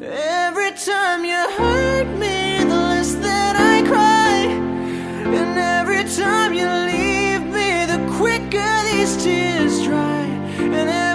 Every time you hurt me, the less that I cry. And every time you leave me, the quicker these tears dry. And